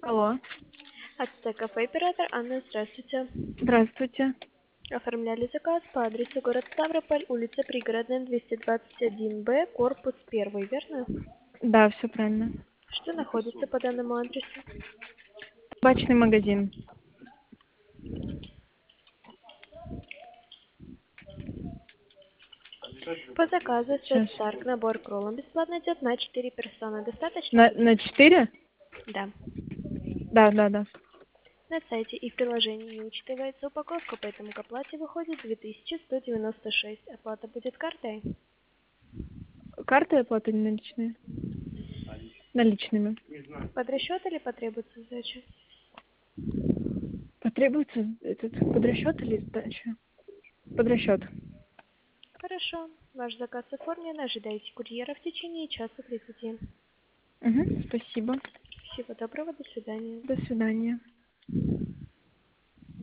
Алло, Ацтека оператор Анна, здравствуйте. здравствуйте. Оформляли заказ по адресу город Ставрополь, улица Пригородная, 221-Б, корпус 1, верно? Да, все правильно. Что находится по данному адресу? Табачный магазин. По заказу сет Сейчас. Старк набор к роллам бесплатно идет на 4 персоны. Достаточно будет? На 4? Да. Да. На сайте и в приложении не учитывается упаковка, поэтому к оплате выходит 2196. Оплата будет картой. Карты оплаты не наличные? Наличными. Под расчет или потребуется сдача? Потребуется этот подрасчет или сдача? Подрасчет. Хорошо. Ваш заказ оформлен. Ожидайте курьера в течение часа 30. Угу, спасибо. Всего доброго. До свидания. До свидания.